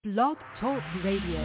Blog Talk Radio.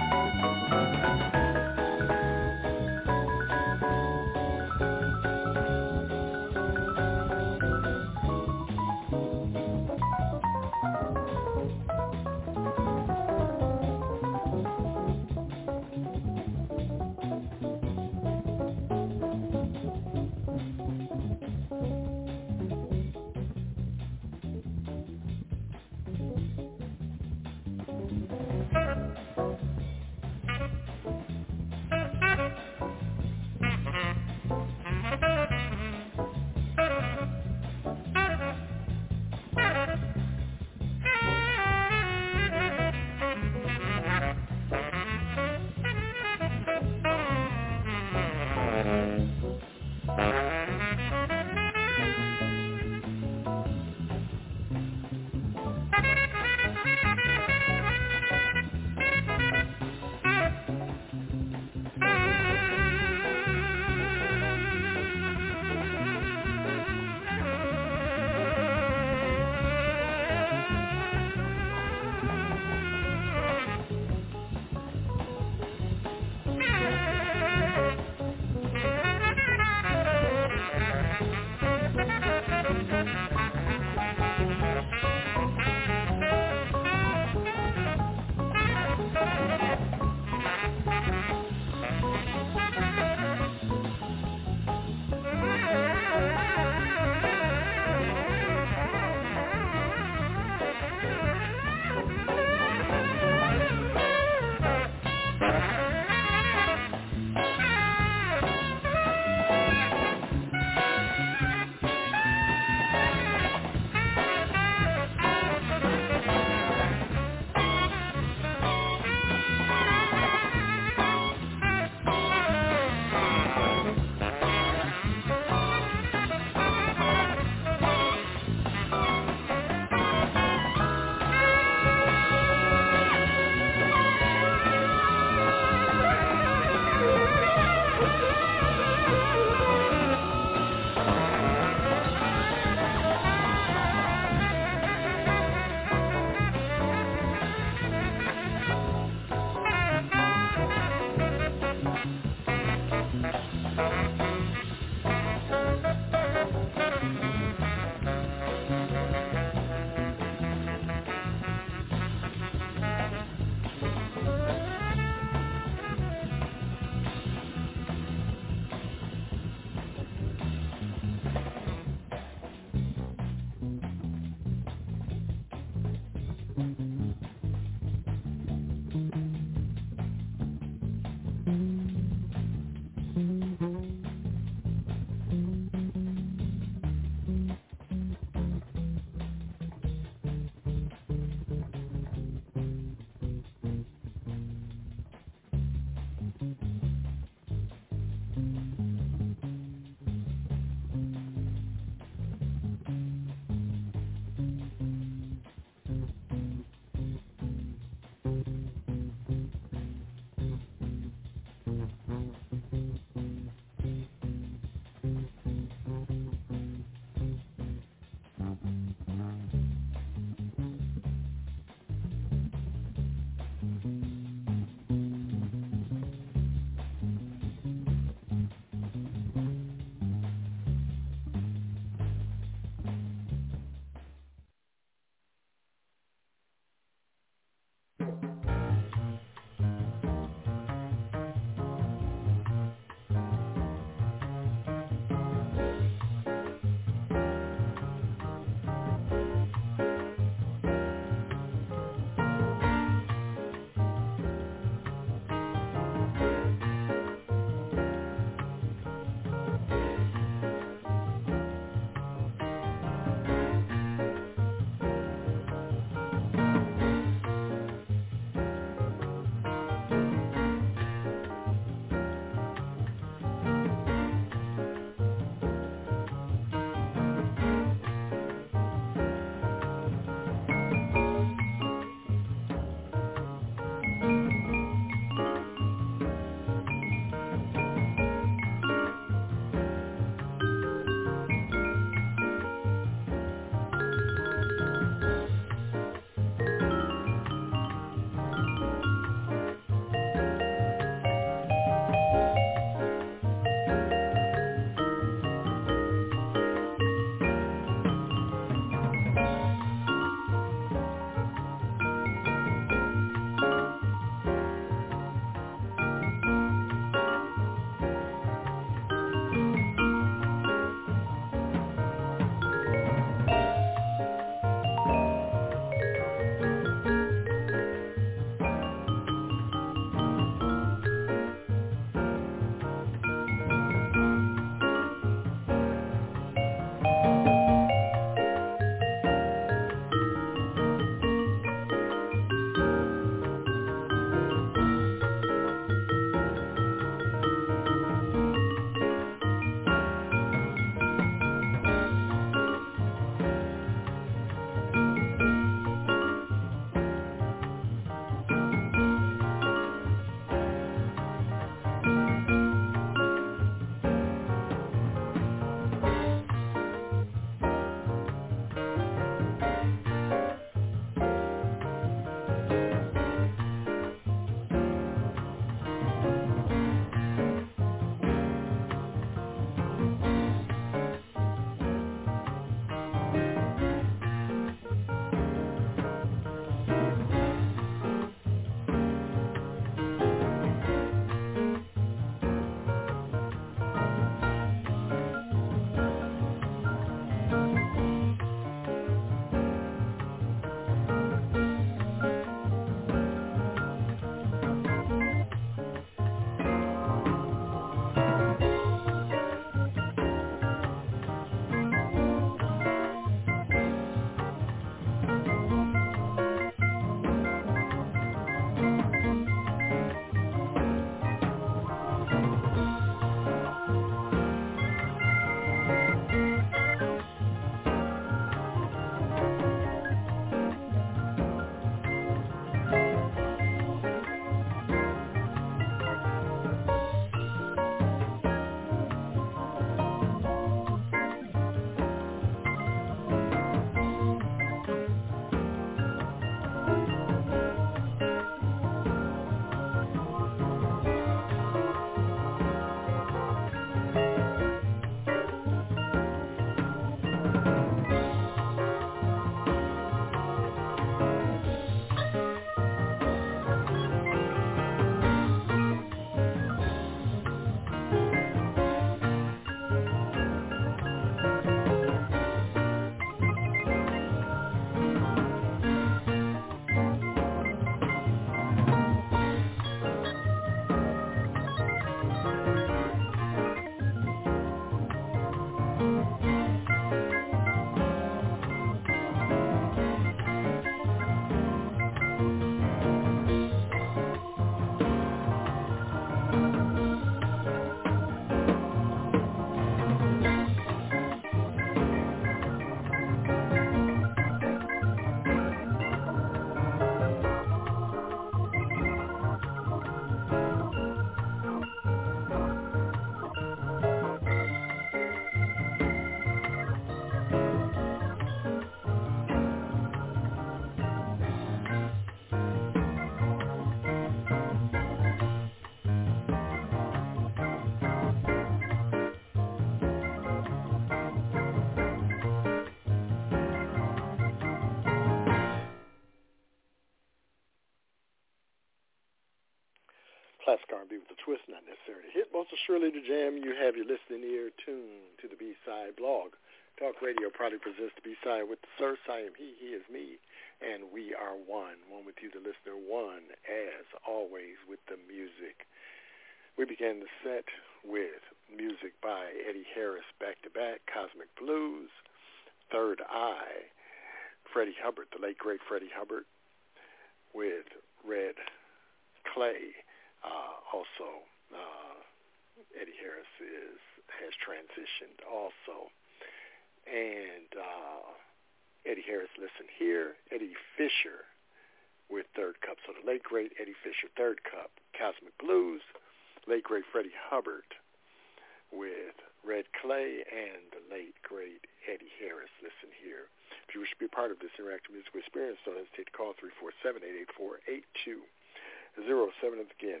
Classic R&B with a twist, not necessarily a hit. Most assuredly the jam. You have your listening ear tuned to the B-Side blog. Talk Radio proudly presents the B-Side with the Sir. I am he is me, and we are one. One with you, the listener, one, as always, with the music. We began the set with music by Eddie Harris, back-to-back, Cosmic Blues, Third Eye, Freddie Hubbard, the late, great Freddie Hubbard, with Red Clay. Also, Eddie Harris has transitioned also. And Eddie Harris, Listen Here, Eddie Fisher with Third Cup. So the late, great Eddie Fisher, Third Cup, Cosmic Blues, late, great Freddie Hubbard with Red Clay, and the late, great Eddie Harris, Listen Here. If you wish to be a part of this interactive musical experience, don't hesitate to call 347-884-8207. Again,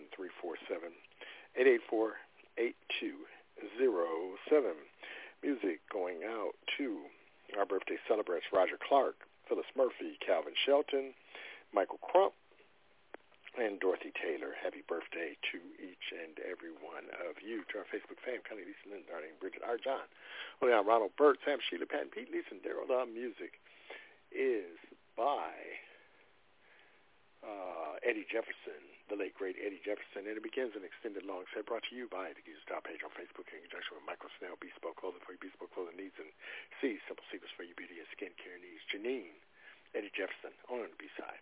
347-884-8207. Music going out to our birthday celebrants, Roger Clark, Phyllis Murphy, Calvin Shelton, Michael Crump, and Dorothy Taylor. Happy birthday to each and every one of you. To our Facebook fam, Connie, Lisa, Lynn, Darlene, Bridget, R. John, Ronald Burt, Sam, Sheila, Pat, and Pete, Lisa, and Daryl. The music is by Eddie Jefferson, the late, great Eddie Jefferson, and it begins an extended long set brought to you by the Geezer Style page on Facebook in conjunction with Michael Snell, Bespoke Clothing for your bespoke clothing needs, and C, Simple Secrets for your beauty and skincare needs. Janine, Eddie Jefferson, on the B-side.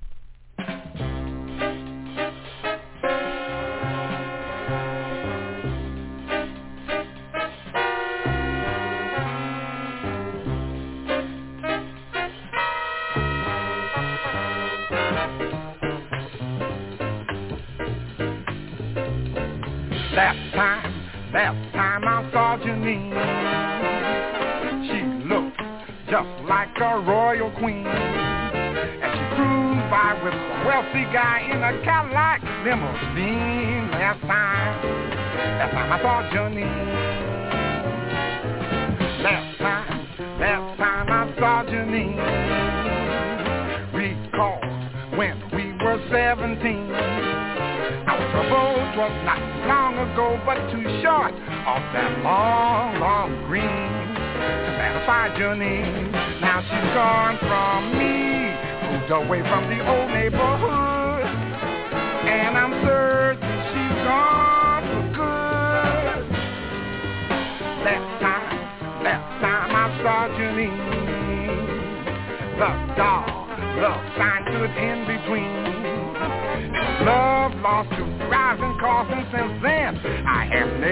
Last time I saw Janine, she looked just like a royal queen, and she cruised by with a wealthy guy in a Cadillac limousine. Last time I saw Janine. Last time I saw Janine. Recall when we were 17. Our trouble was not long ago, but too short of that long, long green to satisfy Janine. Now she's gone from me, moved away from the old neighborhood, and I'm certain she's gone for good. Last time I saw Janine, the dog, love sign stood in between. Love lost to rising costs, and since then I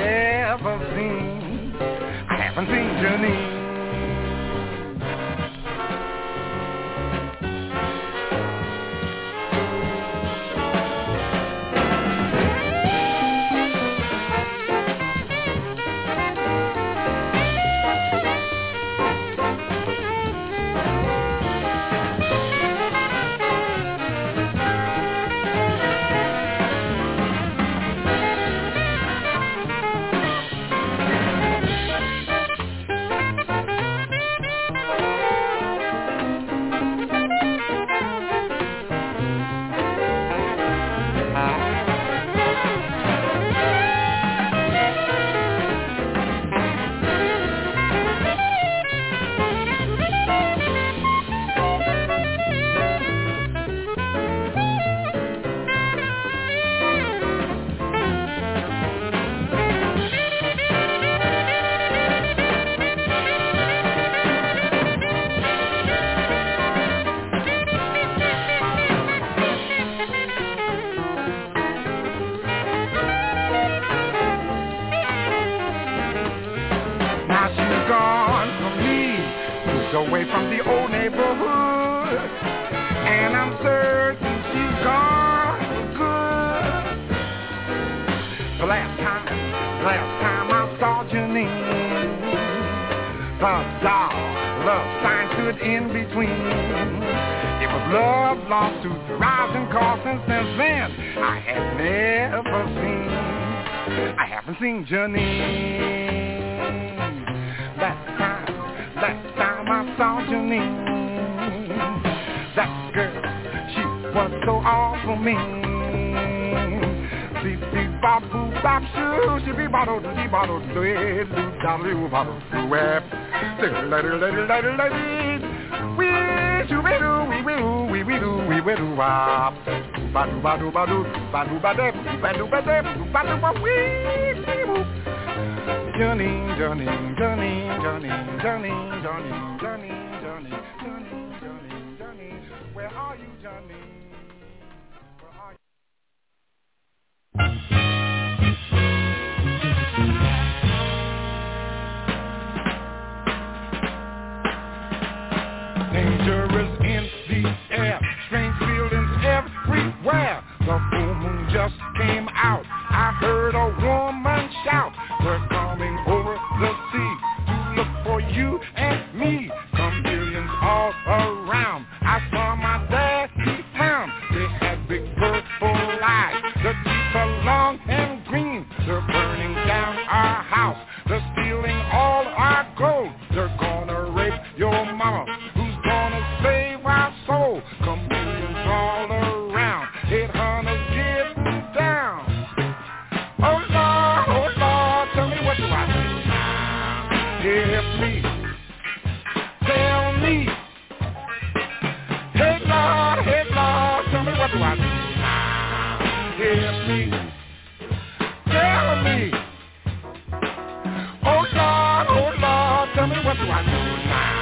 haven't seen Janine. Away from the old neighborhood, and I'm certain she's gone for good. The last time I saw Janine, the dog, love sign stood in between. It was love lost to the rising costs, and since then I haven't seen Janine. Last time I saw Janine, that girl, she was so all for me. Dee dee bop boo bop shoo, she be bottle dee bottle dee doo doo bottle doo web. Lady, we do we do we will we do we will bop. Badu badu badu badu badu badu badu badu badu we. Johnny, Johnny, Johnny, Johnny, Johnny, Johnny, Johnny, Johnny, Johnny, Johnny, Johnny, where are you, Johnny? Where are you? Dangerous in the air, strange feelings everywhere. The full moon just came out. I heard a woman shout, "We're coming over the sea to look for you and me." Come millions all around. I saw my dad, he found. They had big purple eyes. The teeth are long and green. They're burning down our house. They're stealing all our gold. They're gonna rape your mama. Who's gonna save our soul? Come millions all around. 800 getting down. Oh Lord, tell me what do I do now? Help me, tell me. Hey Lord, tell me what do I do now? Help me, tell me. Oh Lord, tell me what do I do now?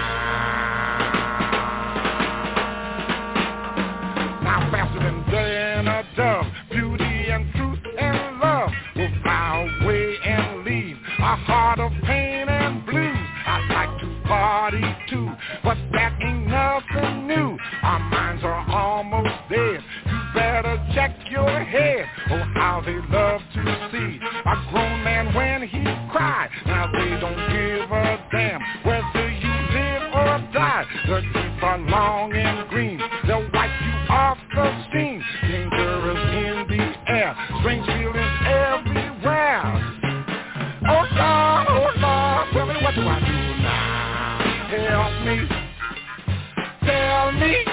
Now faster than a dove, beauty and truth and love will fly away and leave a heart of pain and blues. I'd like to party too, but that ain't nothing new. Our minds are almost dead. You better check your head. Oh, how they love to see a grown man when he cries. Now they don't give a damn whether you live or die. The teeth are long and green. They'll wipe you off the scene. Dangerous in the air, strange feelings everywhere. Oh Lord, tell me what do I do now? Help me, tell me.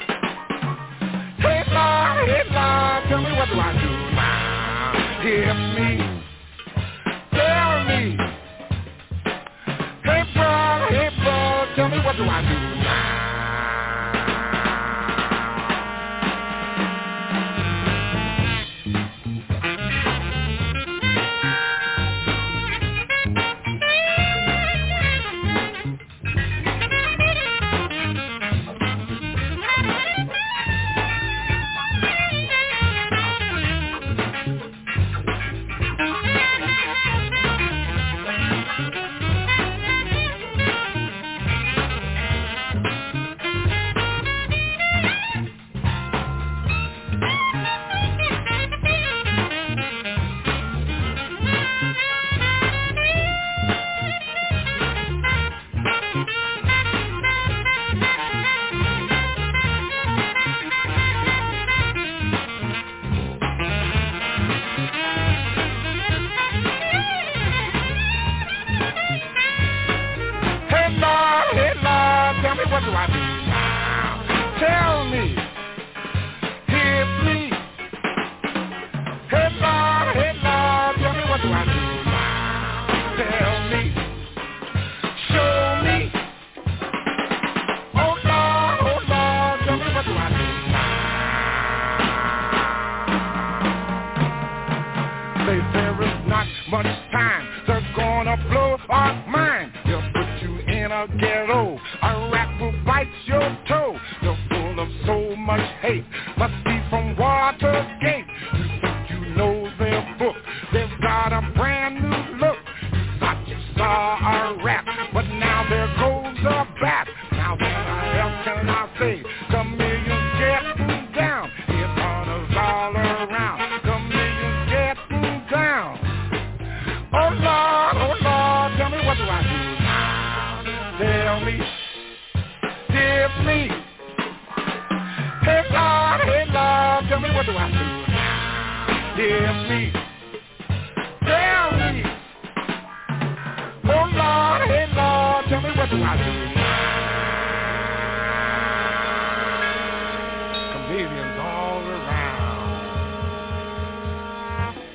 Hey Lord, tell me what do I do now? Help me, tell me. Hey bro, tell me what do I do now? What do I do now? Tell me. Help me. Hey Lord, tell me what do I do now? Tell me. Show me. Oh Lord, tell me what do I do now? Say there is not much time. They're gonna blow our mind. They'll put you in a ghetto. A rat will bite your toe. They're full of so much hate. Must be from Watergate. You think you know their book. They've got a brand new look. You thought you saw a rap, but now there goes a bat. Now what the hell can I say? The millions getting down. It's hunters all around. The millions getting down. Oh Lord, tell me what do I do now? Tell me. Give me. Hey Lord, tell me what do I do now? Give me. Tell me. Oh Lord, tell me what do I do now? Comedians all around.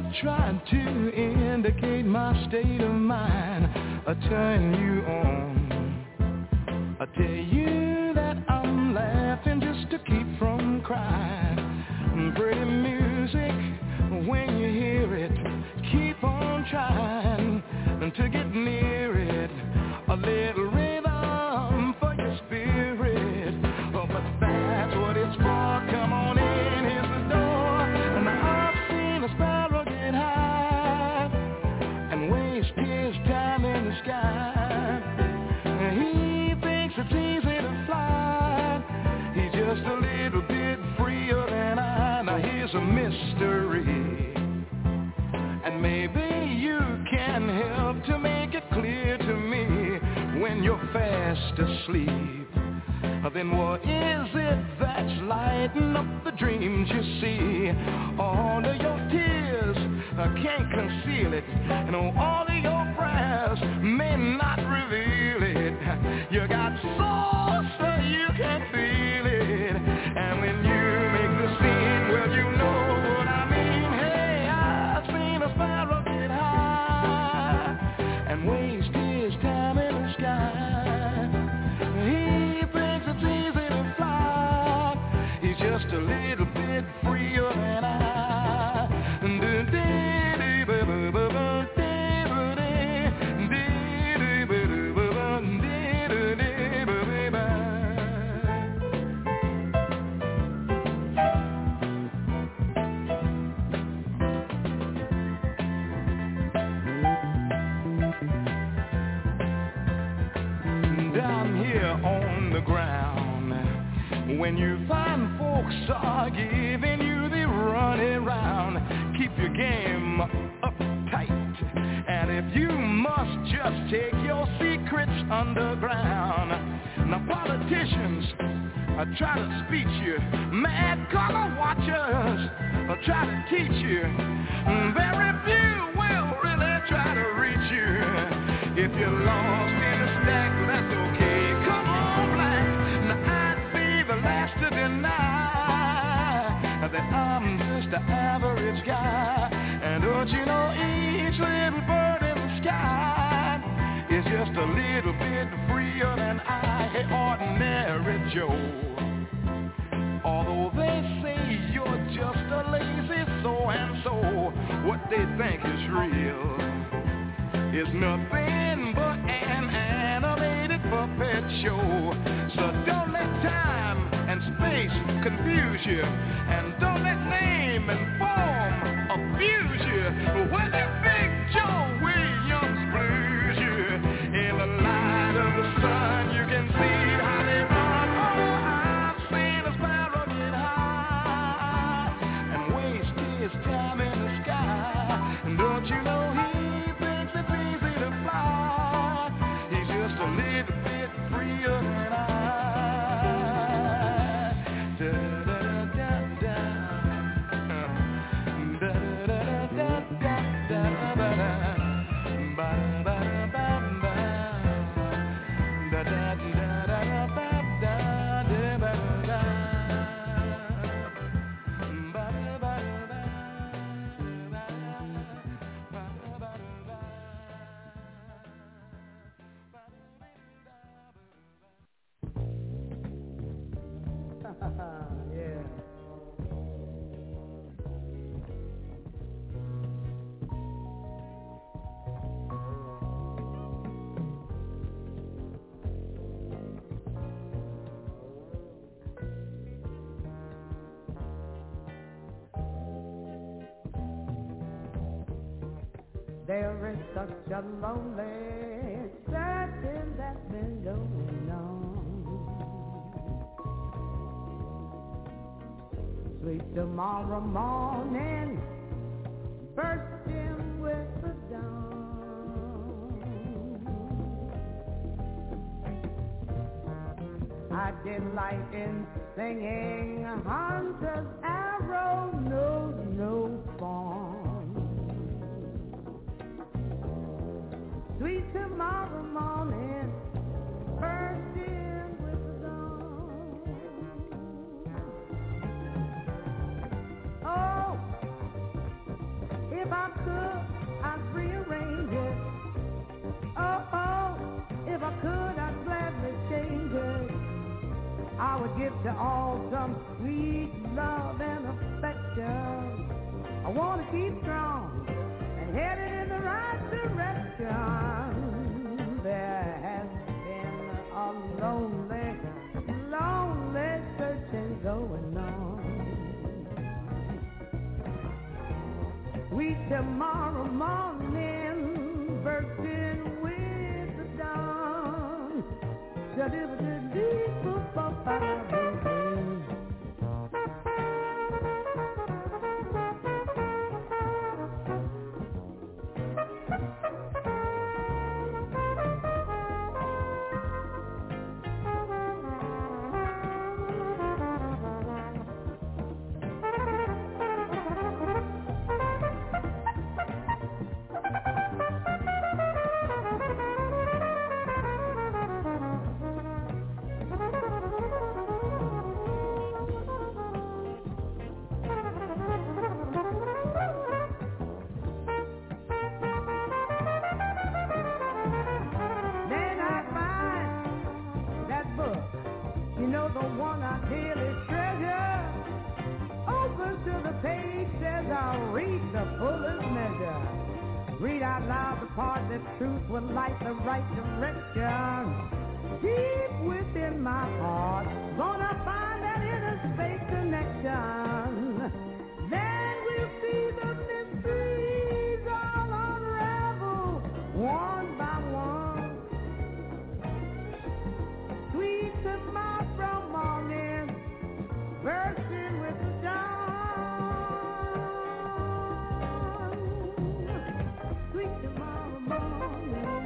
trying to indicate my state of mind. I turn you on. I tell you that I'm laughing just to keep from crying. Pretty music, when you hear it, keep on trying to get near it. A little rhythm for your spirit. Oh, but that's what it's for. Come on in, here's the door. And I've seen a sparrow get high and waste his time in the sky. He thinks it's easy to fly. He's just a little bit freer than I. Now here's a mystery, and maybe you can help to make it clear to me. When you're fast asleep, then what is it that's lighting up the dreams you see? All of your tears can't conceal it, and all of your prayers may not reveal it. You got soul so you can feel it, and when you make the scene, well, you know what I mean. Hey, I've seen a sparrow get high and waste his time in the sky. He thinks it's easy to fly. He's just a little bit freer than I. When you find folks are giving you the runaround, keep your game uptight. And if you must just take your secrets underground. Now politicians try to speech you, mad color watchers try to teach you. Very few will really try to reach you. If you're lost in the stack, that's okay. Come on, black. Now the last to deny that I'm just an average guy. And don't you know each little bird in the sky is just a little bit freer than I. Hey, ordinary Joe, although they say you're just a lazy so-and-so, what they think is real is nothing but an animated puppet show. So don't let time and space confuse you, and don't let name and form abuse you. When that Big Joe Williams blues you, in the light of the sun you can see how they run. Oh, I've seen a sparrow get high and waste his time in the sky. And don't you know he thinks it's easy to fly. He's just a little bit freer than I. There is such a lonely searching that's been going on. Sweet tomorrow morning, bursting with the dawn. I delight in singing hunter's arrow knows no form. Sweet tomorrow morning, bursting with the dawn. Oh, if I give to all some sweet love and affection. I want to keep strong and headed in the right direction. There has been a lonely, lonely searching going on. Sweet tomorrow morning, bursting with the dawn. Truth will light the right direction. Deep within my heart, gonna find that inner space connection. Then we'll see the mysteries all unravel one by one. Sweet tomorrow morning, bursting with the dawn. Sweet tomorrow morning.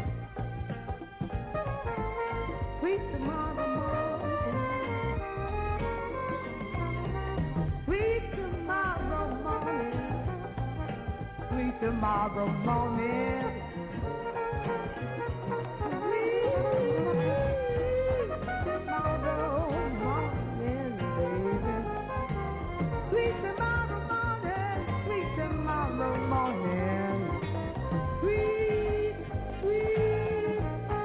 Sweet tomorrow morning. Sweet tomorrow morning. Sweet tomorrow morning. Sweet tomorrow morning, baby. Sweet tomorrow morning. Sweet, sweet,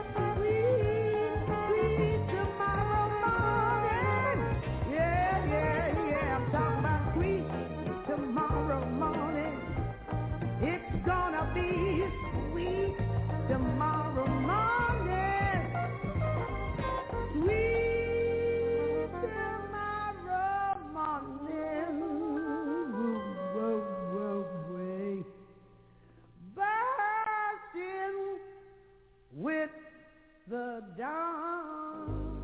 sweet tomorrow morning. Yeah, yeah, yeah. I'm talking about sweet tomorrow morning. It's gonna be sweet tomorrow morning. Sweet tomorrow morning. Whoa, whoa, whoa, bursting with the dawn.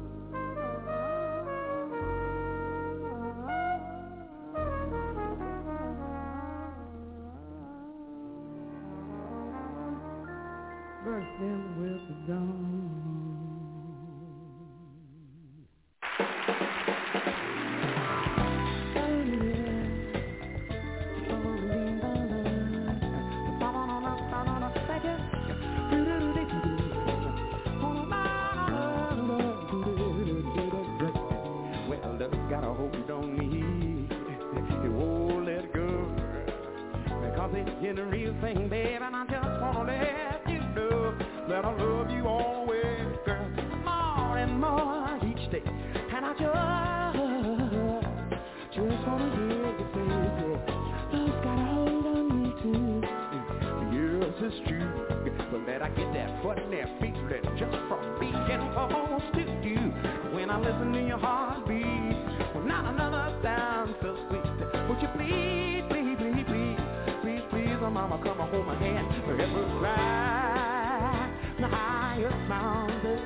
Bursting with the dawn. Well, love got a hold on me. You won't let it go. Because it's in the real thing, babe, and I just wanna let you know that I love you always, girl, more and more each day. And I just wanna hear you say, love's got a hold on me too. Yes, it's true, but that I get that funny feeling just from being close to you. When I listen to your heartbeat, well, not another sound so sweet. Would you please, please, please, please, please, please, oh mama, come and hold my hand forever right. The highest mountain,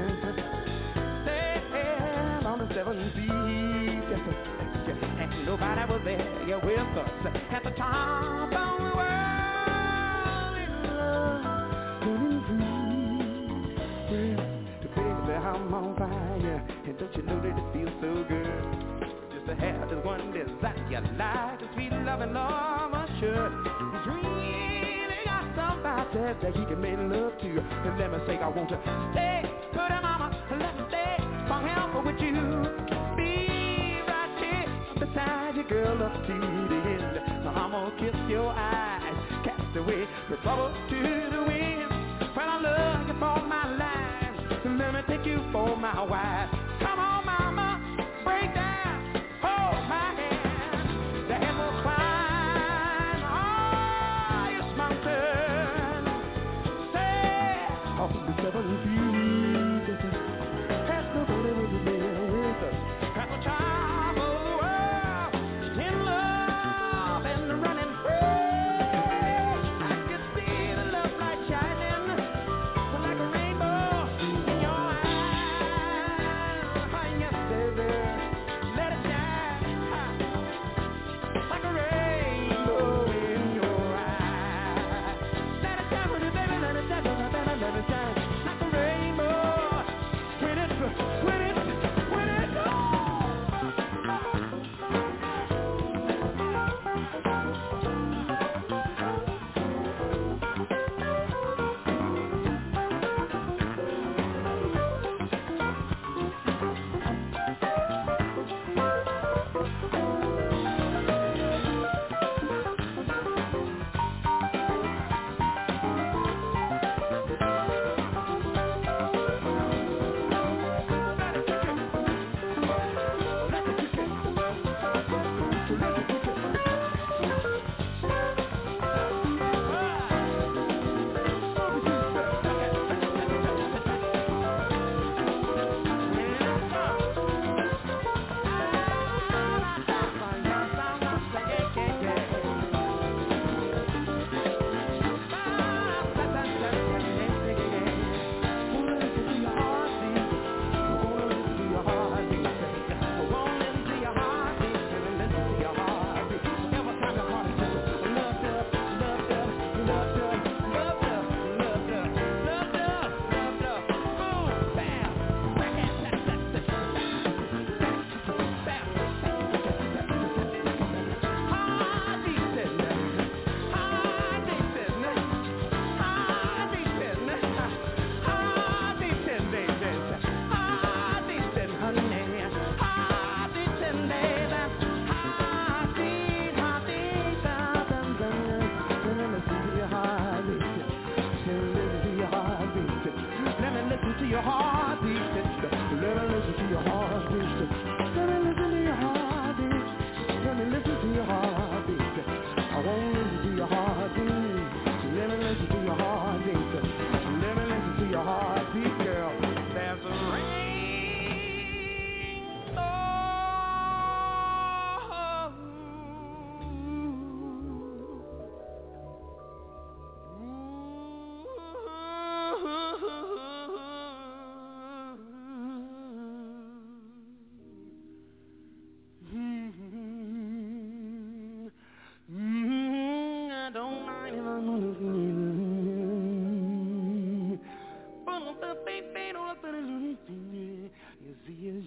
stand on the 7 seas, and nobody was there, you're with us at the top of the world in love, running free. Well, baby, I'm on fire, and don't you know that it feels so good? Just to have this one desire, like the sweet love and love assured. It's really got somebody that he can make love to. And let me say, I want to stay, good mama, let me stay forever with you. Be right here beside you, girl, up to the end. Now I'm gonna kiss your eyes, cast away the bubbles to the wind. When I love you for my life, so let me take you for my wife. Come on, mama,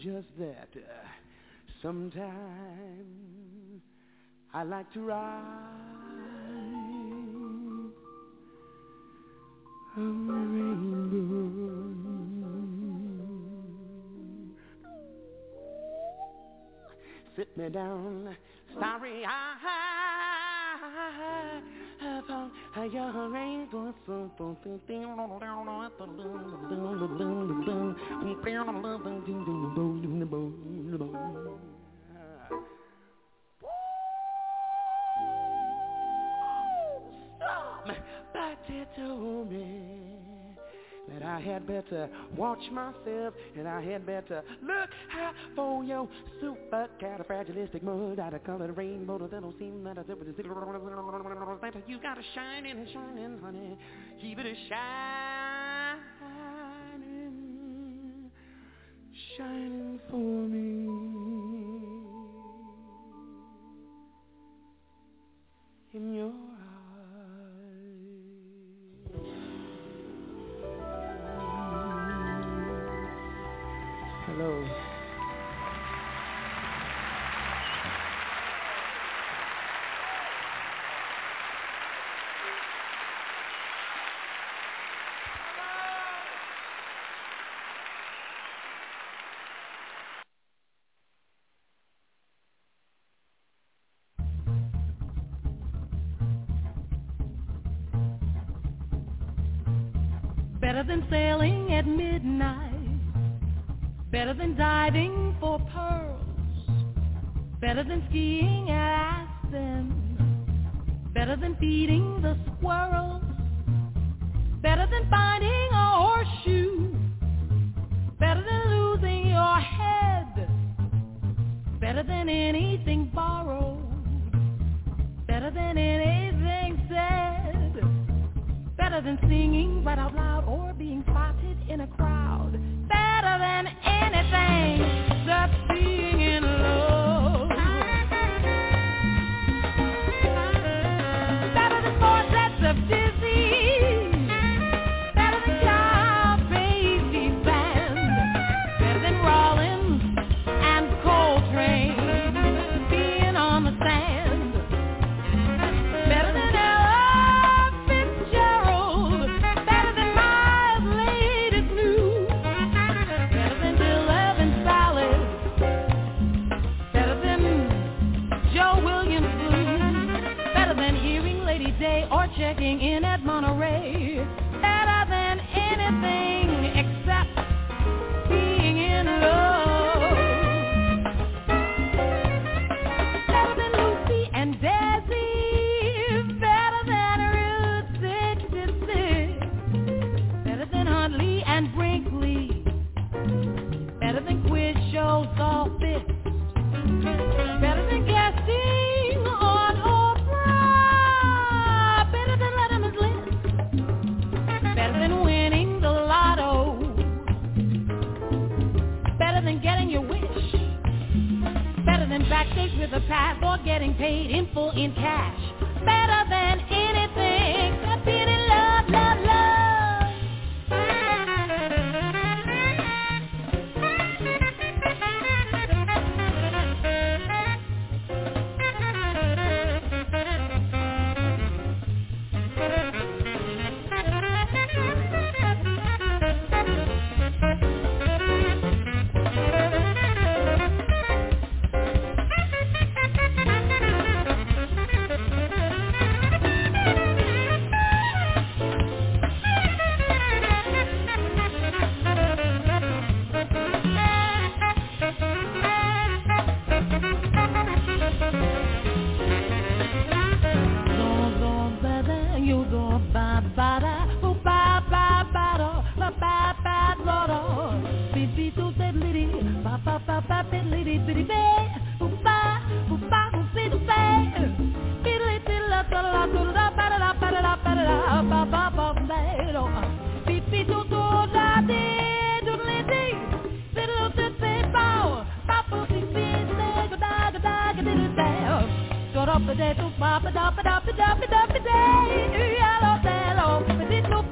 just that. Sometimes I like to ride a rainbow. Sit me down, starry eye upon your rainbow. Somebody told me that I had better watch myself, and I had better look out for your supercalifragilistic mud out of colored rainbow that don't seem that you got to shine and shining, honey. Keep it a shining for me. In your hello. Better than sailing at midnight, better than diving for pearls, better than skiing at Aspen, better than feeding the squirrels, better than finding a horseshoe, better than losing your head, better than anything borrowed, better than anything said, better than singing right out loud or being spotted in a crowd, better than anything that's being in love, better than 4 sets of disease, better than Crazy Band, better than Rollins and Coltrane being on the sand, better than or checking in at Monterey, better than anything except being in love, better than Lucy and Desi, better than Route 66, better than Huntley and Brinkley, better than quiz shows all fixed, better than guessing on better than winning the lotto, better than getting your wish, better than backstage with a pass or getting paid in full in cash, better than anything that's being in love, love, love.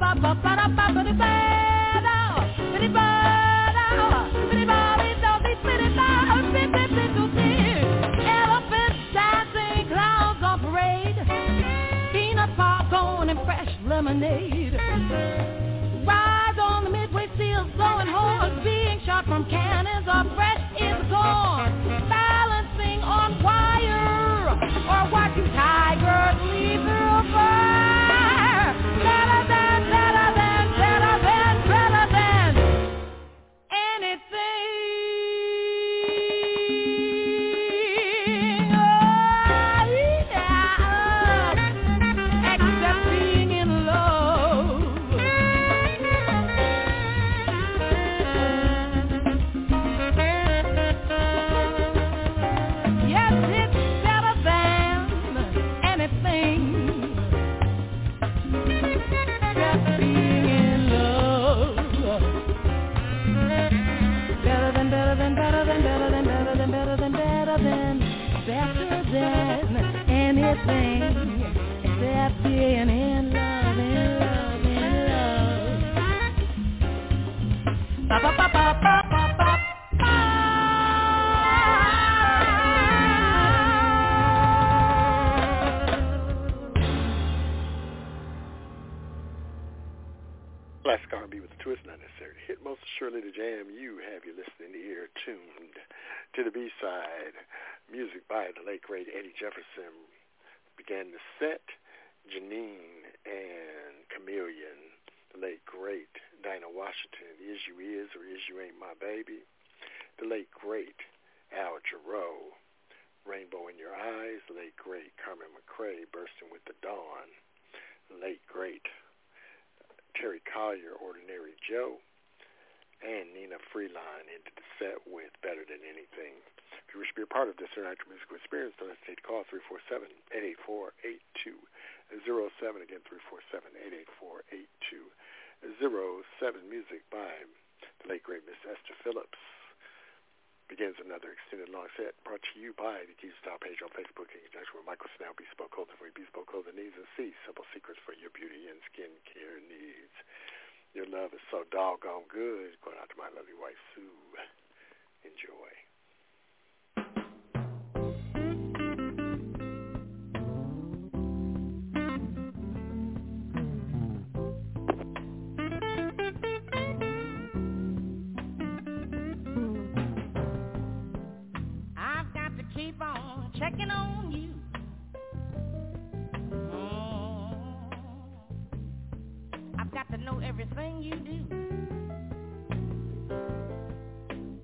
Don't be Some cannons are fresh, it's gone. Balancing on wire or watching tigers leap through fire. Better than, better than, better than, better than anything. Oh, yeah. Except being in love. Yes, it's better than anything. Just being in love. Better than, better than, better than, better than, better than, better than, better than, better than anything. Except being in love, in love, in love. Ba ba ba ba ba ba ba. Classic R&B with a twist, not necessary to hit. Most surely the jam. You have your listening ear tuned to the B-side. Music by the late, great Eddie Jefferson began the set. Janine and Chameleon, the late, great Dinah Washington, Is You Is or Is You Ain't My Baby. The late, great Al Jarreau, Rainbow in Your Eyes. The late, great Carmen McRae, Bursting with the Dawn. The late, great Terry Collier, Ordinary Joe, and Nina Freeline into the set with Better Than Anything. If you wish to be a part of this interactive musical experience, don't hesitate to call 347-884-8207. Again, 347-884-8207. Music by the late, great Miss Esther Phillips. Begins another extended long set brought to you by the Keys Style page on Facebook in conjunction with Michael Snell, Bespoke Clothing for your bespoke clothing needs, and see simple secrets for your beauty and skin care needs. Your love is so doggone good. Going out to my lovely wife, Sue. Enjoy. Keep on checking on you. I've got to know everything you do.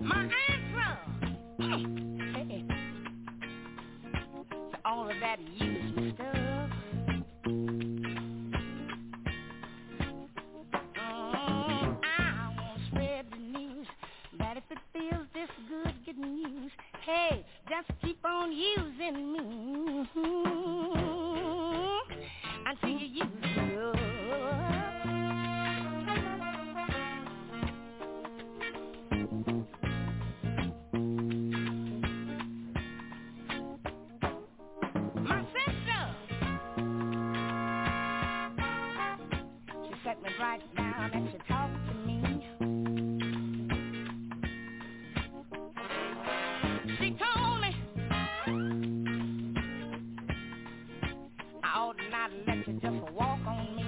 My answer to all of that useless stuff. I won't spread the news that if it feels this good getting used, hey, just keep on using me until you use me up. My sister, she set me right down and she talked to me. She told me I ought not let you just walk on me.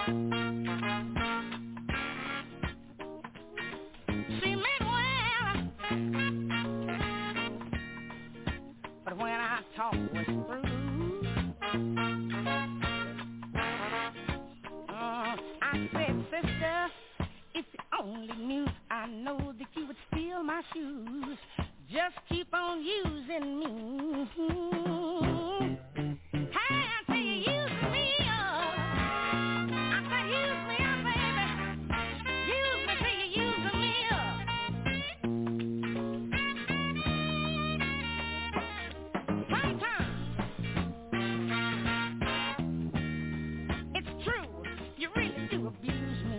She meant well, but when our talk was through, I said, sister, if you only knew, I know that you would steal my shoes. Just keep on using me. Hey, I tell you, use me up. I say, use me up, baby. Use me till you use me up. Sometimes it's true, you really do abuse me.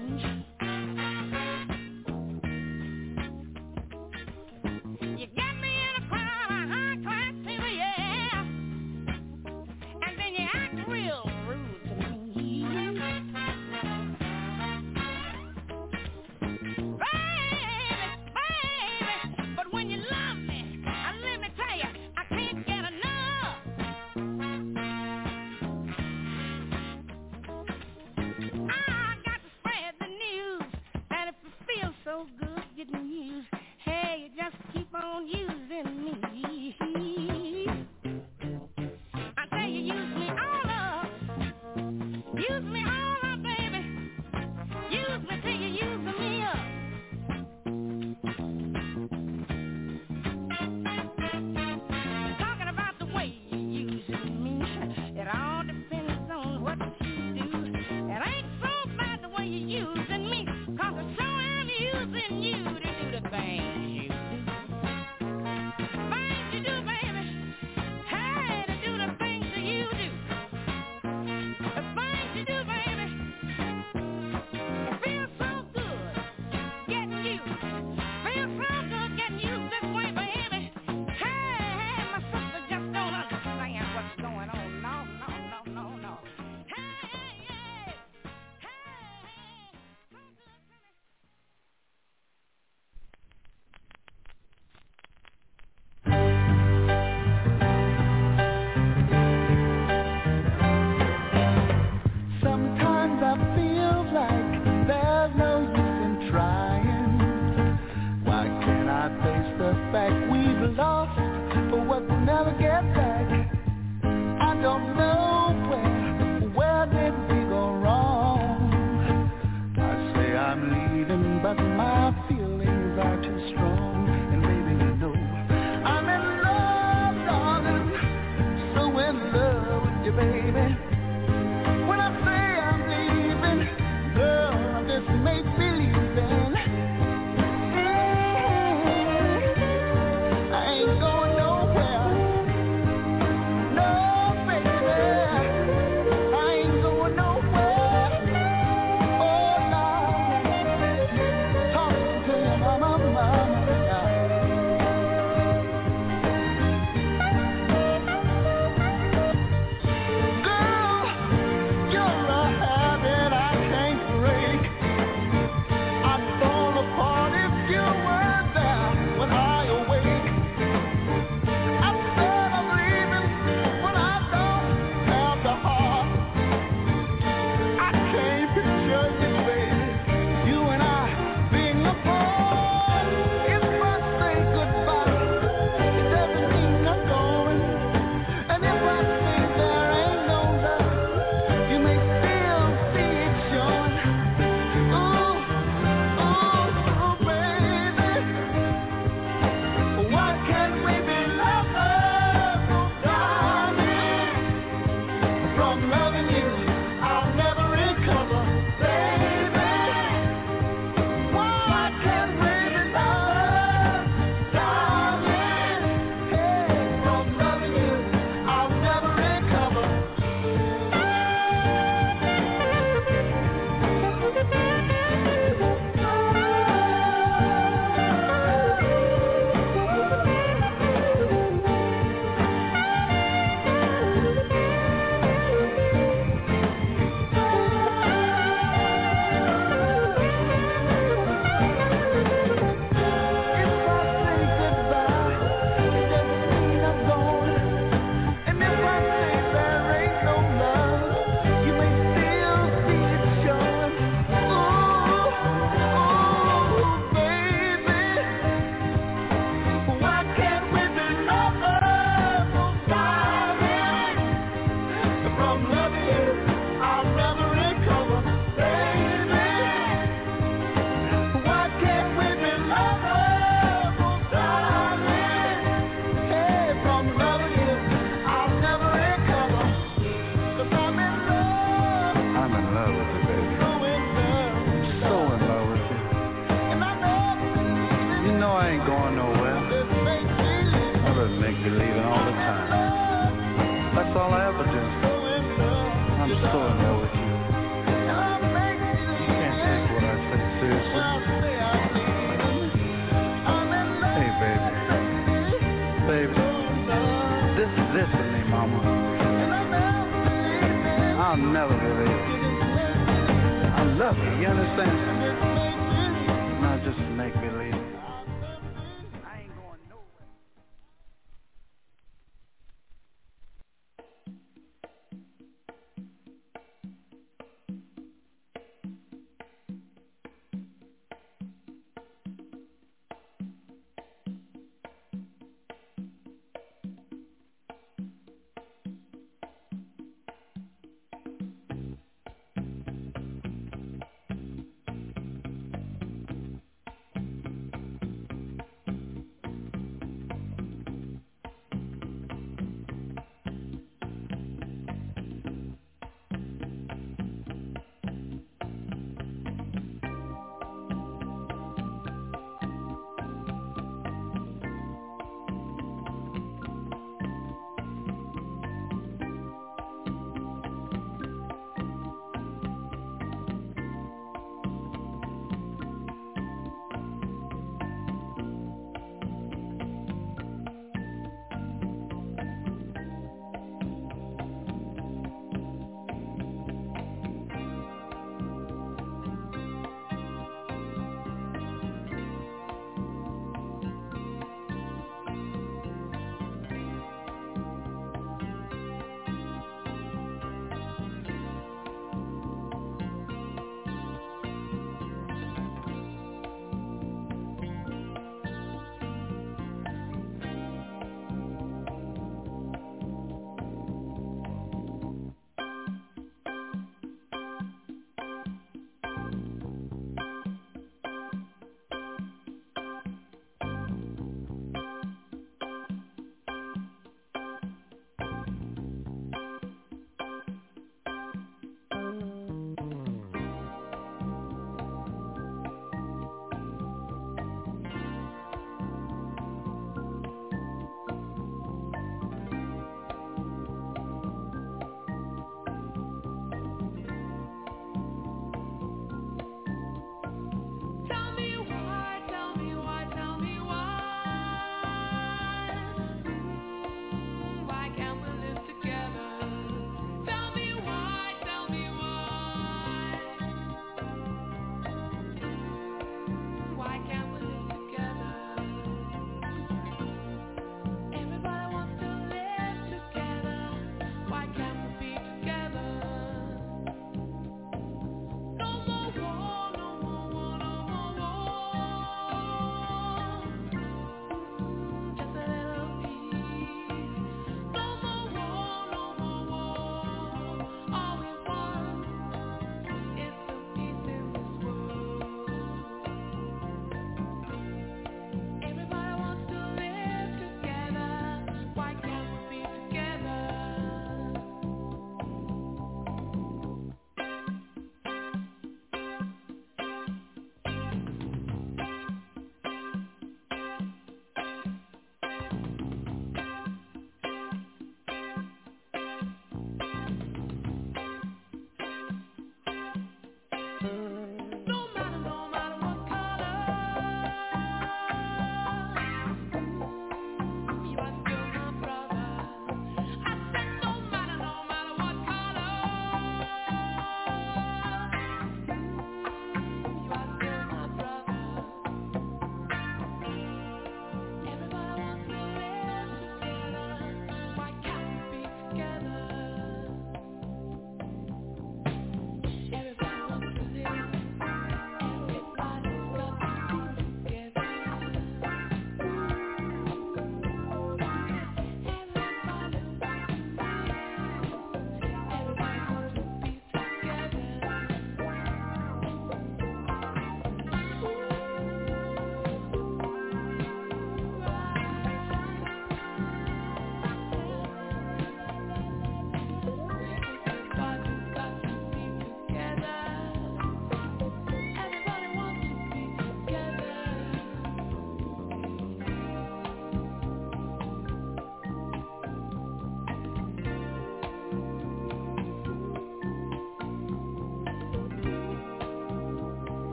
You got me in a crowd of high-class people, yeah, and then you act real rude to me. Baby, but when you love me, let me tell you, I can't get enough. I got to spread the news that if it feels so good getting used, hey, you just keep on using me. I tell you, use me all up. Use me all up, baby. Use me till you use me up. Talking about the way you using me, it all depends on what you do. It ain't so bad the way you using me, 'cause I sure am using you to do the things you do. Things you do, baby. ain't going nowhere. I really make believe all the time. That's all I ever do. I'm so in love with you. You can't take what I say seriously. Hey, baby. Baby, this is it for me, mama. I'll never believe it. I love you, you understand? Not just make believe. I ain't going nowhere.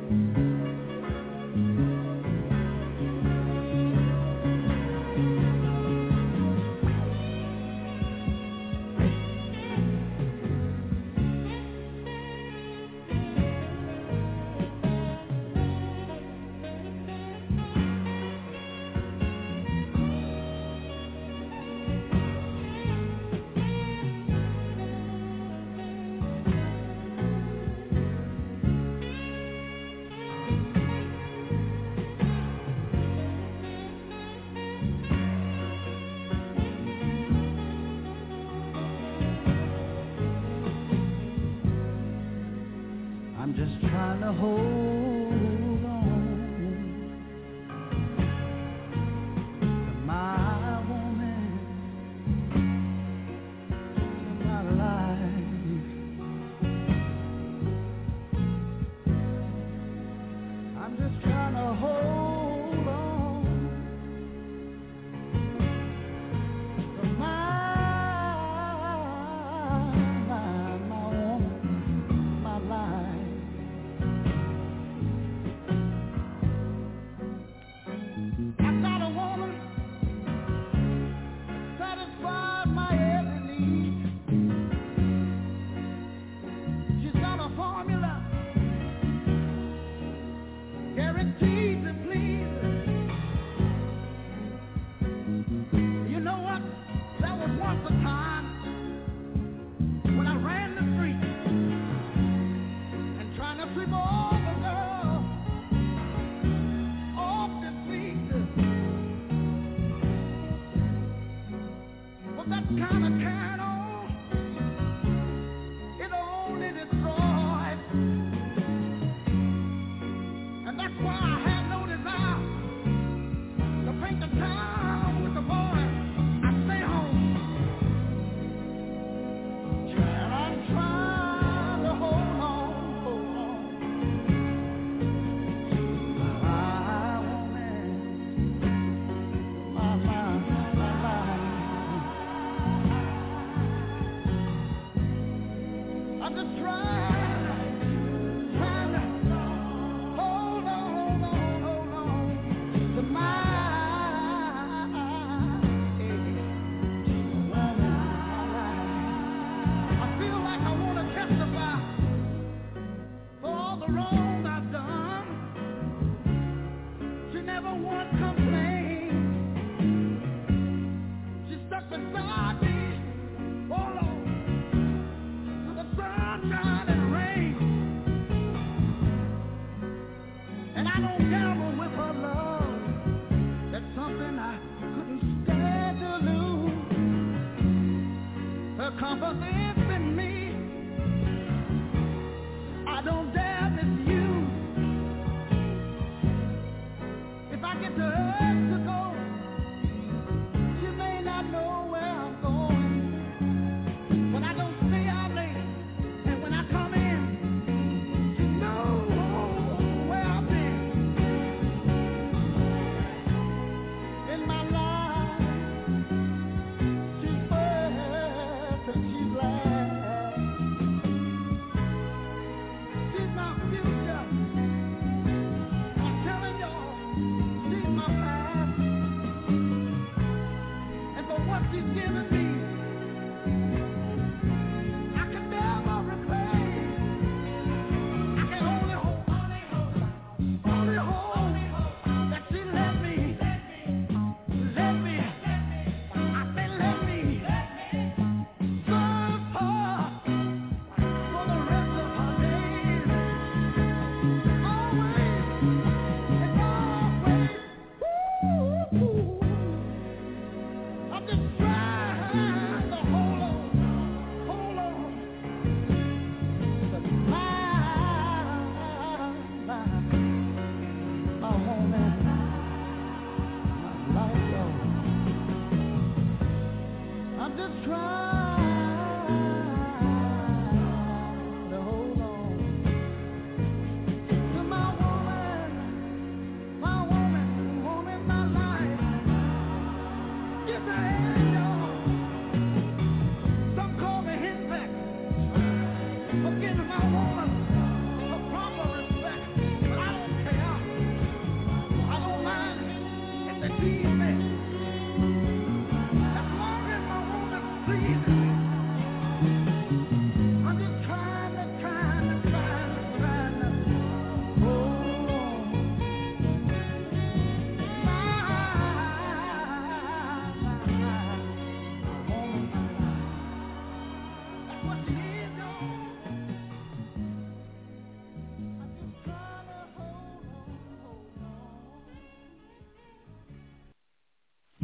She's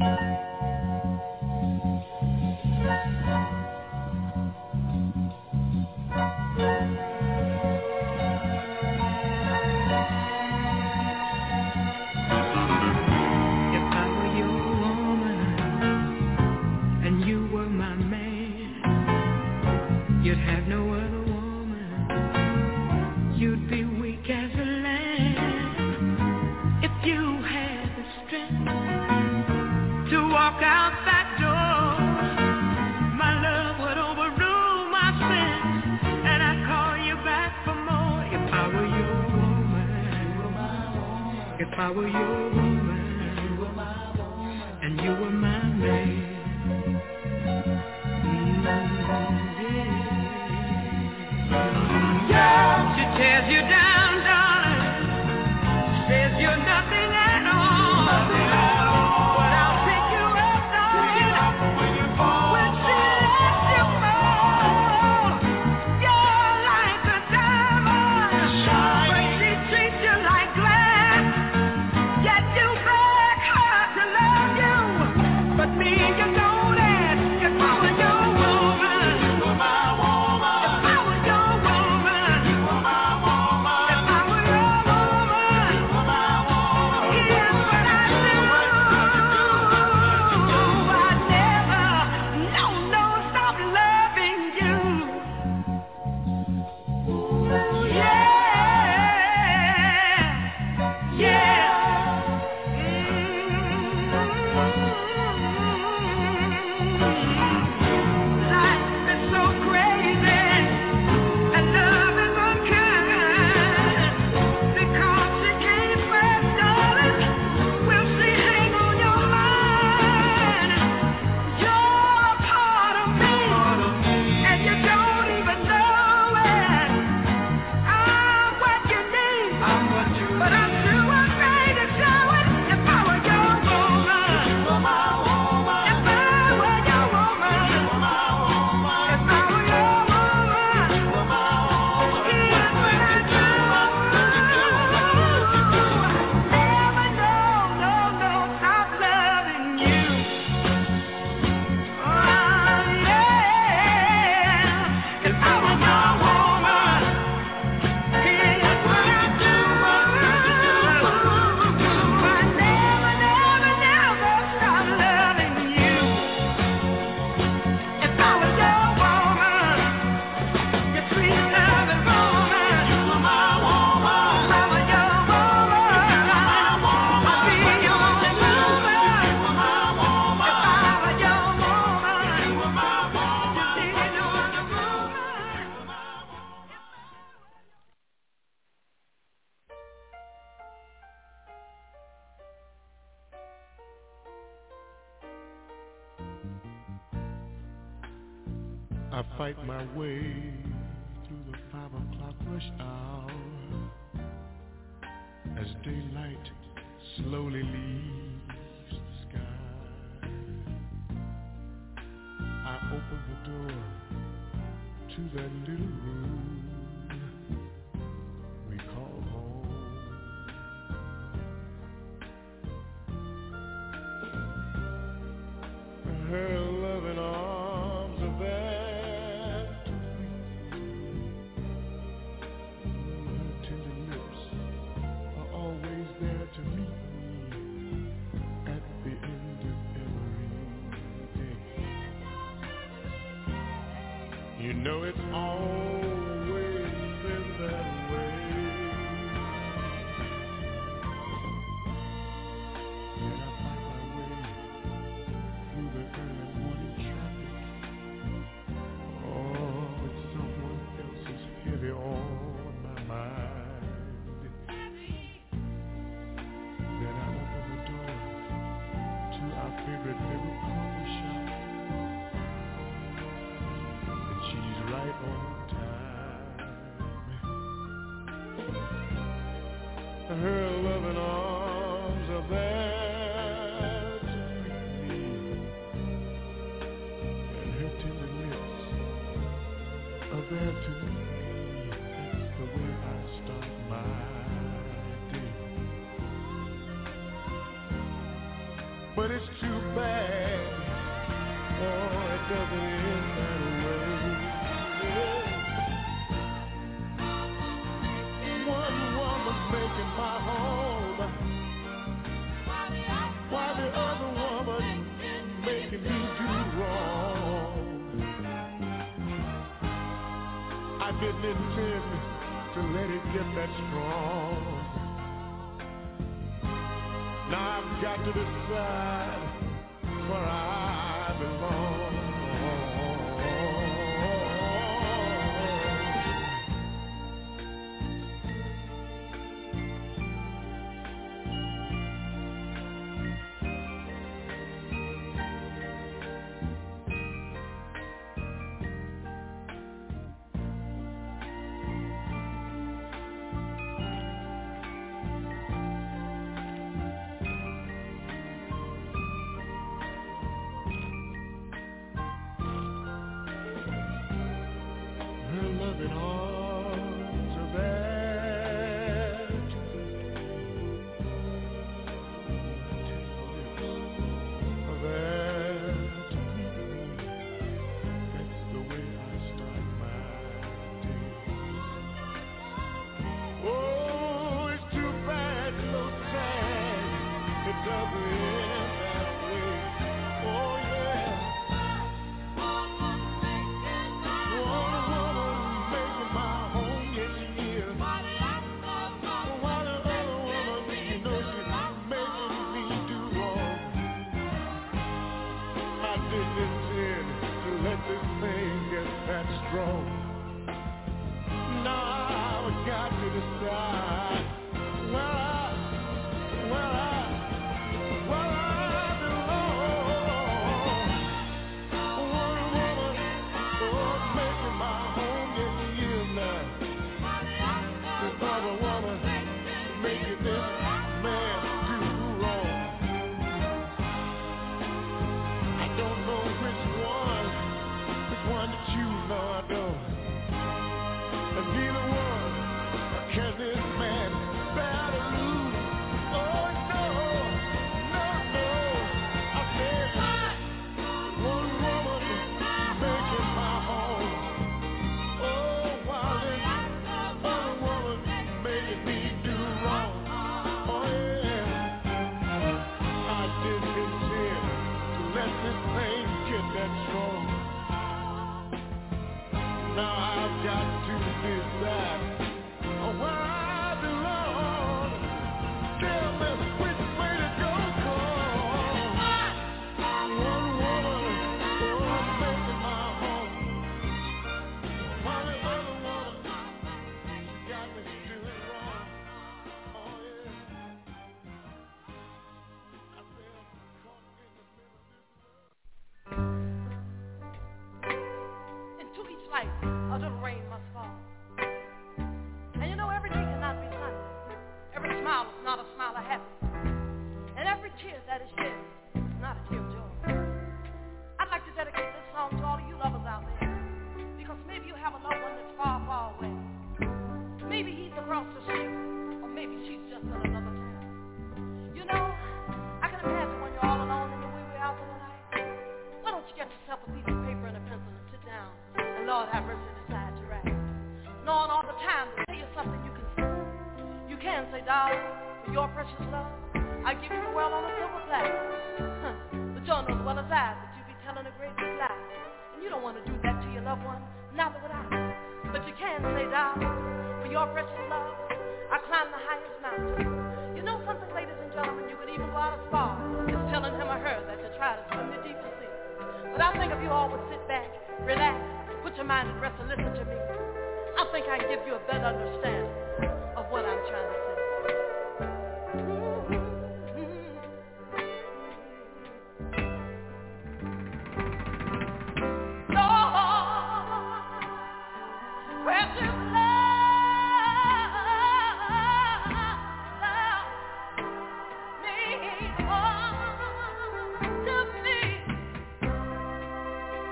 I fight my way through the 5 o'clock rush hour as daylight slowly leaves the sky. I open the door to that little room we call home. Her loving arms are there to greet me. Her tender lips are always there to meet me at the end of every day. You know it's always been that way. Yet I find my way through the early morning traffic. Oh, but someone else is heavy on my mind. Then I open the door to our favorite little coffee shop, and she's right on time. Her loving arms are there to greet me, and her tender lips are there to meet me. That's the way I start my day. but it's too bad. Oh, it doesn't end that way. One woman making my home, while the other woman making me do wrong. I didn't intend to let it get that strong. Now I've got to decide where I belong. A little rain must fall. And you know, every day cannot be sunny. Every smile is not a smile of happiness. And every tear that is shed is not a tear of joy. I'd like to dedicate this song to all of you lovers out there. Because maybe you have a loved one that's far, far away. Maybe he's across the street. Or maybe she's just in another town. You know, I can imagine when you're all alone in the wee hours of the night. Why don't you get yourself a piece of paper and a pencil and sit down? And Lord have mercy, decide to write. Knowing all the time to say you something you can say. You can say, darling, for your precious love, I give you the world on a silver platter. But you know as well as I that you be telling a great big lie. And you don't want to do that to your loved one, neither would I. But you can say, darling, for your precious love, I climb the highest mountain. You know something, ladies and gentlemen, you could even go out as far as telling him or her that you try to swim your deepest sea. But I think if you all would sit back, relax, put your mind at rest and listen to me, I think I can give you a better understanding of what I'm trying to say.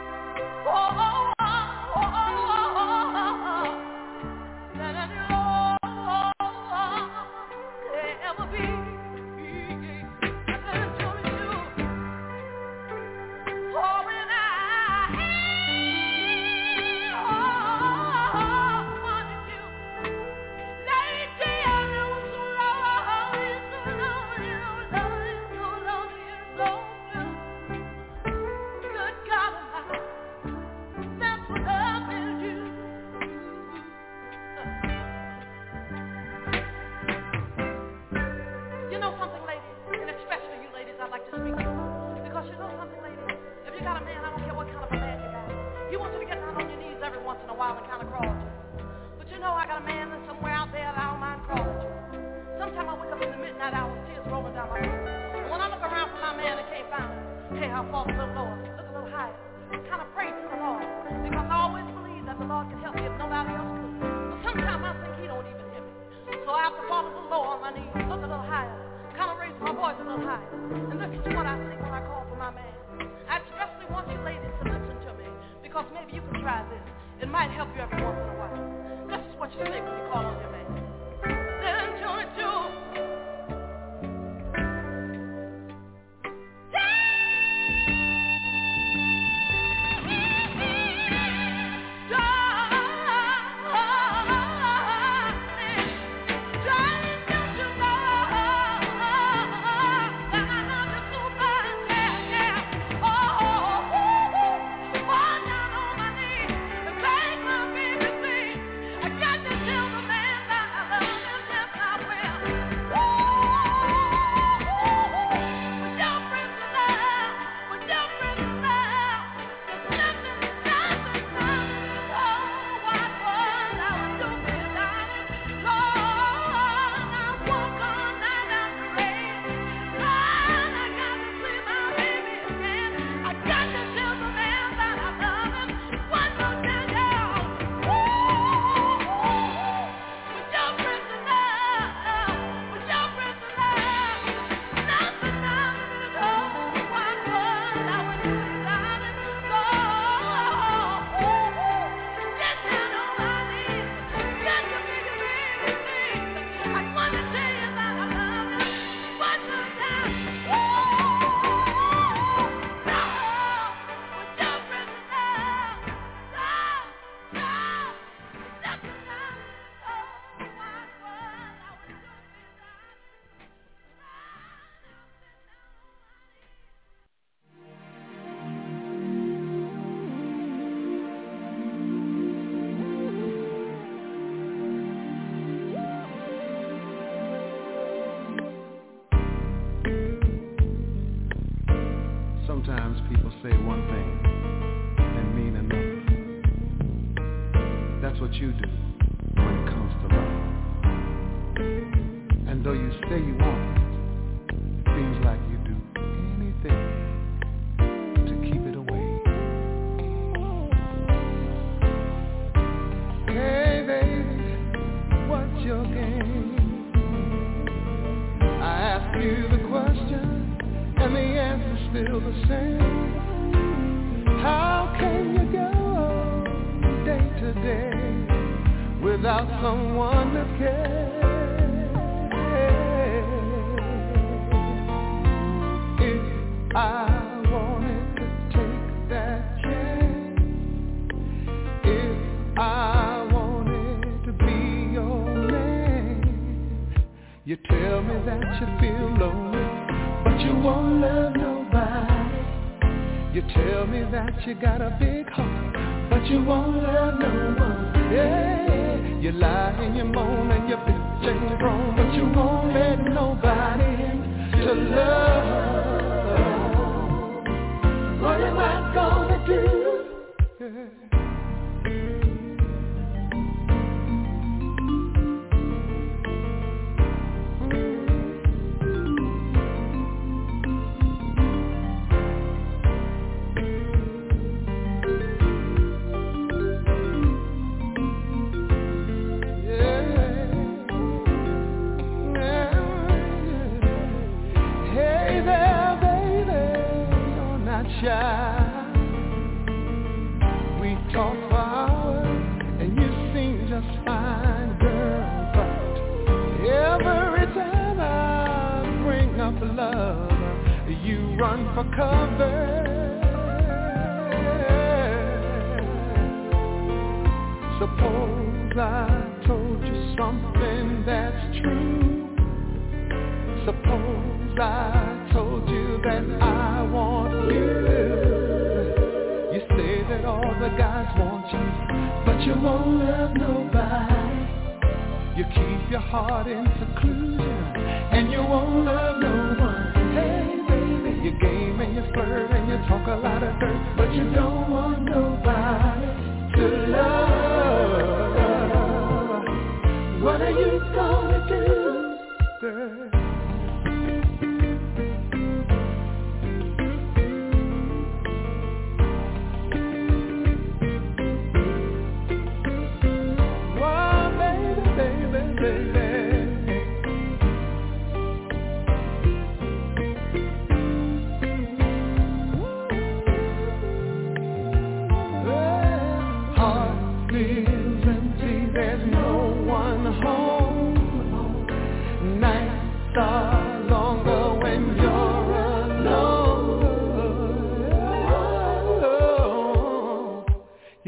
Oh night hours, tears rolling down my face. And when I look around for my man and can't find him, hey, I'll fall a little lower, look a little higher, kind of pray to the Lord, because I always believe that the Lord can help me if nobody else could. But sometimes I think he don't even hear me. So I have to fall a little lower on my knees, look a little higher, kind of raise my voice a little higher. And listen to what I sing when I call for my man. I especially want you ladies to listen to me, because maybe you can try this. It might help you every once in a while. This is what you say when you call on your man. Listen to it too. Sometimes people say one thing and mean another. That's what you do when it comes to love. And though you say you want it, seems like you do anything to keep it away. Hey baby, what's your game? I ask you the question and the answer's still the same. How can you go day to day without someone to care? If I wanted to take that chance, if I wanted to be your man, you tell me that you feel lonely, but you won't love nobody. You tell me that you got a big heart, but you won't love no one. Yeah, you lie and you moan and you bitch and you groan, but you won't let nobody in to love. What am I gonna do? Yeah. We talk for hours and you seem just fine, girl, but every time I bring up love, you run for cover. Suppose I told you something that's true. Suppose I told you that I want you. You say that all the guys want you, but you won't love nobody. You keep your heart in seclusion, and you won't love no one. Hey baby, you game and you flirt and you talk a lot of dirt, but you don't want nobody to love. What are you gonna do, girl?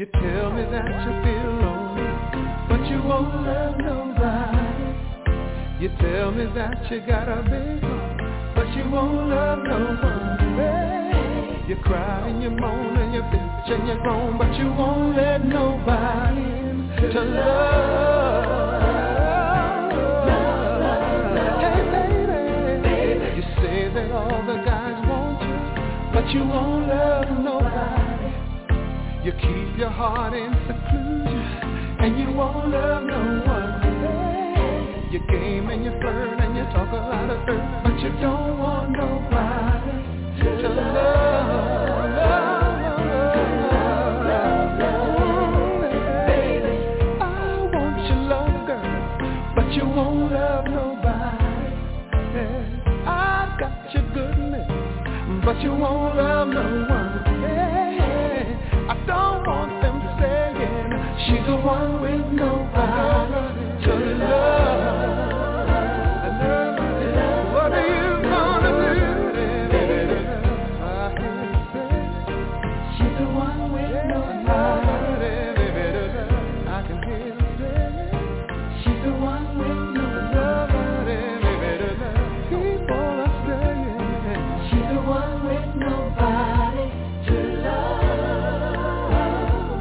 You tell me that you feel lonely, but you won't love nobody. You tell me that you got a big heart, but you won't love nobody. You cry and you moan and you bitch and you groan, but you won't let nobody to love. Hey baby, you say that all the guys want you, but you won't love nobody. You keep your heart in seclusion, and you won't love no one. You game and you flirt and you talk a lot of dirt, but you don't want nobody to love. Baby, I want your love, girl, but you won't love nobody. Yeah, I got your goodness, but you won't love no one. Yeah, I don't want them saying she's the one with nobody to love. What are you gonna do? She's the one with nobody. I can hear her say she's the one with nobody. People are saying she's the one with nobody to love,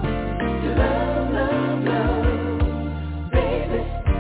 baby.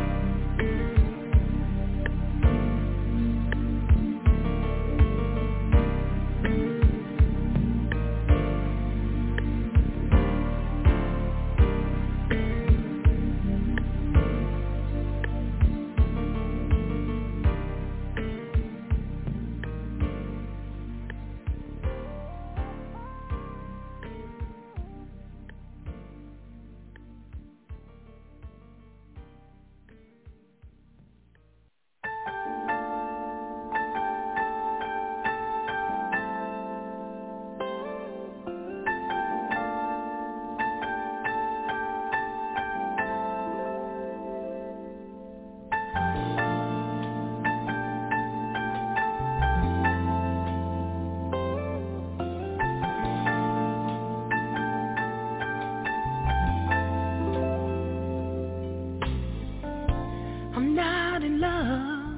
I'm not in love,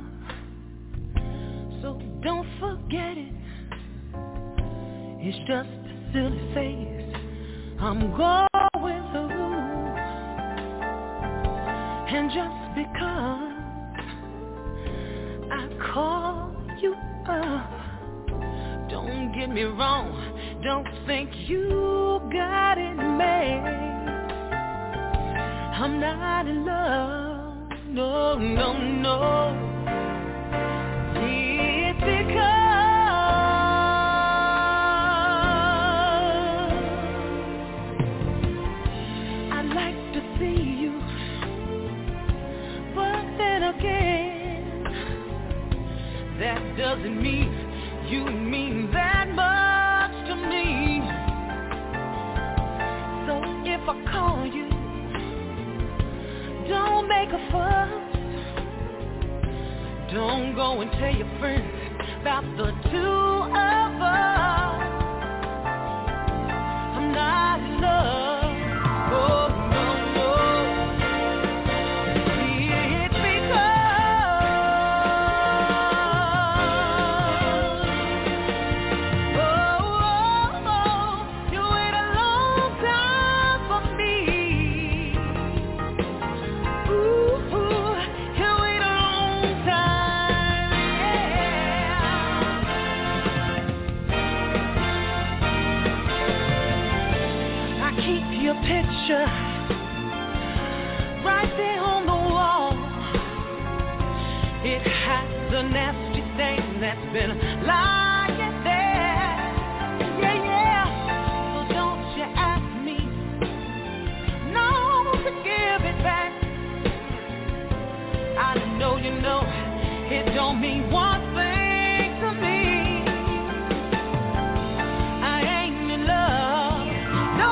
so don't forget it. It's just a silly phase I'm going through. And just because I call you up, don't get me wrong, don't think you got it made. I'm not in love, no, no, no. It's because I'd like to see you, but then again, that doesn't mean you mean that much to me. So if I call you, don't make a fuss. Don't go and tell your friends about the two of us. I'm not in love. Oh, no, no. It's because you wait a long time for me. Your picture right there on the wall. It has a nasty stain that's been lying there. Yeah, yeah. So don't you ask me, no, to give it back. I know you know it don't mean one thing to me. I ain't in love. No.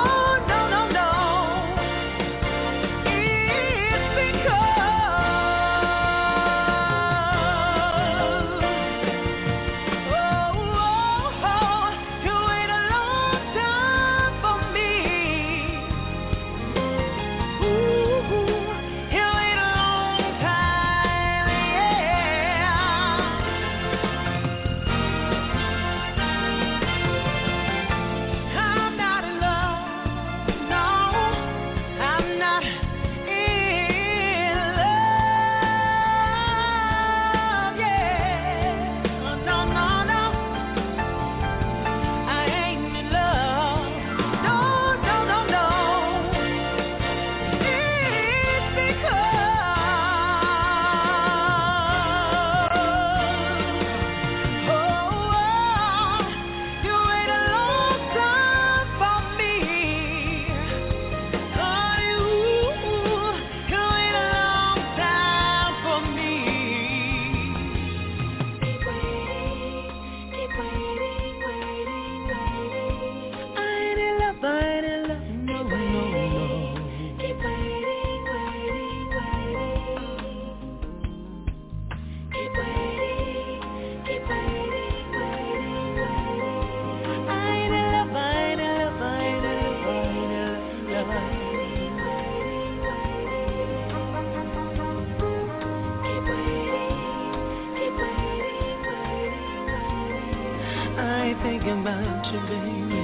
keep thinking about you, baby.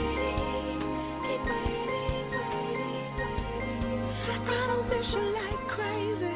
I don't wish you like crazy.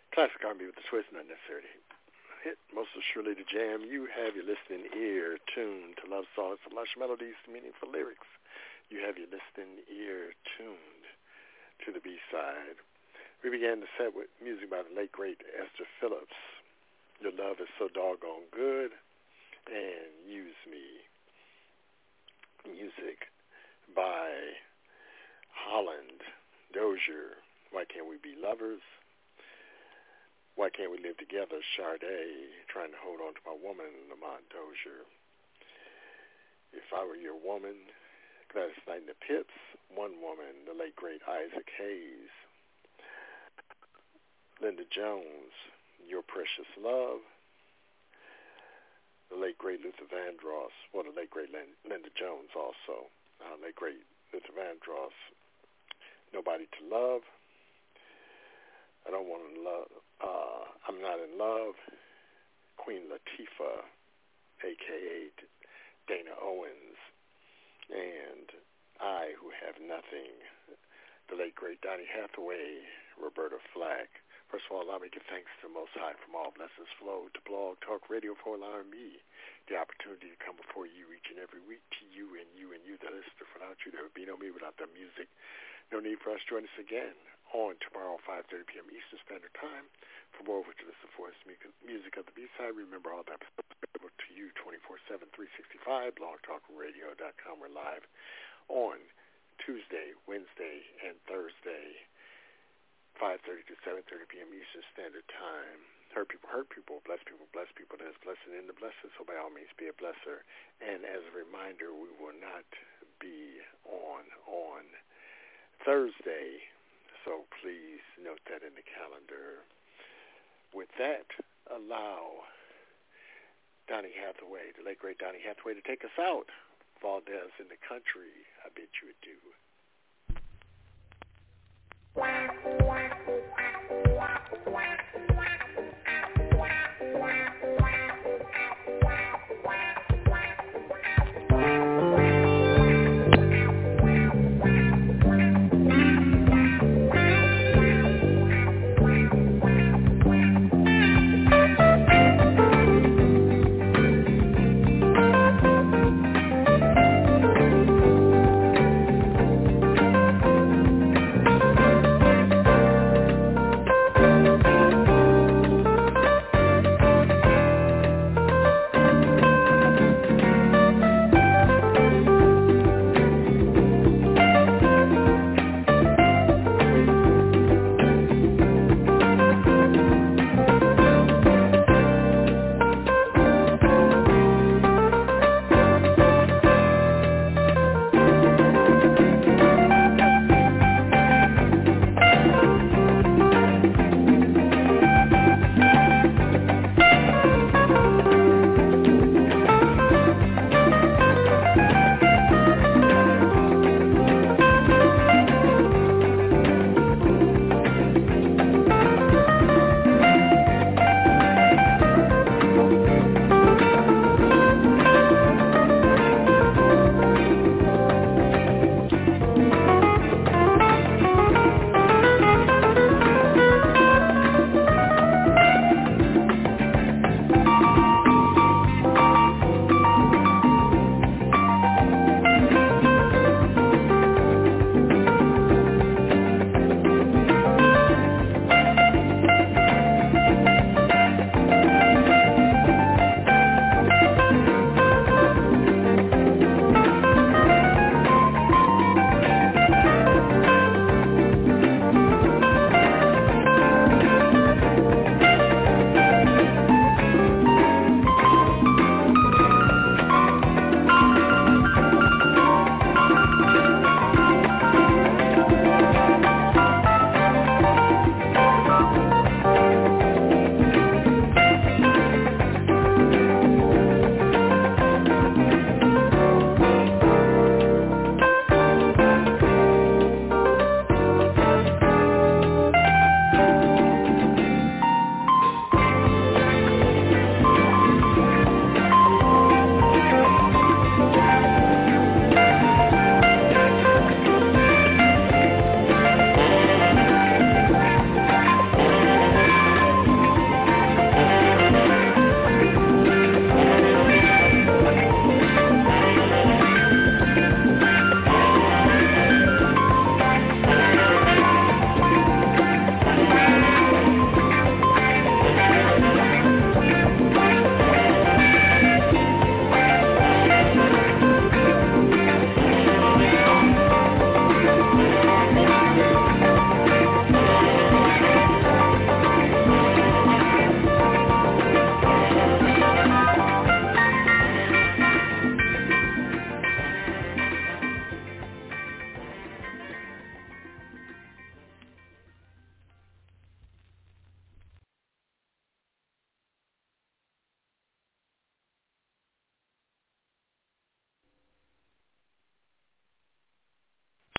Classic R&B with the twist, not necessarily hit. Most surely the jam. You have your listening ear tuned to love songs, to lush melodies, to meaningful lyrics. You have your listening ear tuned to the B-side. We began the set with music by the late, great Esther Phillips. Your Love Is So Doggone Good. And Use Me. Music by Holland, Dozier, Why Can't We Be Lovers? Why Can't We Live Together? Sade, Trying to Hold On to My Woman, Lamont Dozier. If I Were Your Woman, Gladys Knight and the Pips. One Woman, the late great Isaac Hayes. Linda Jones, Your Precious Love. The late great Luther Vandross. Well, the late great Linda Jones also. Late great Luther Vandross. Nobody to Love. I Don't Want to Love. I'm Not in Love. Queen Latifah, a.k.a. Dana Owens. And I Who Have Nothing. The late great Donny Hathaway, Roberta Flack. First of all, allow me to give thanks to the Most High from all blessings flow to Blog Talk Radio for allowing me the opportunity to come before you each and every week, to you and you and you, the listener. Without you, there would be no me. Without the music, no need for us to join us again on tomorrow, 5:30 p.m. Eastern Standard Time. For more, which is the voice music of the B-side, remember all that available to you 24/7, 365, blogtalkradio.com. We're live on Tuesday, Wednesday, and Thursday, 5:30 to 7:30 p.m. Eastern Standard Time. Hurt people, bless people. There's blessing in the blessing, so by all means be a blesser. And as a reminder, we will not be on Thursday, so please note that in the calendar. With that, allow Donny Hathaway, the late great Donny Hathaway, to take us out. Valdez in the Country, I bid you adieu.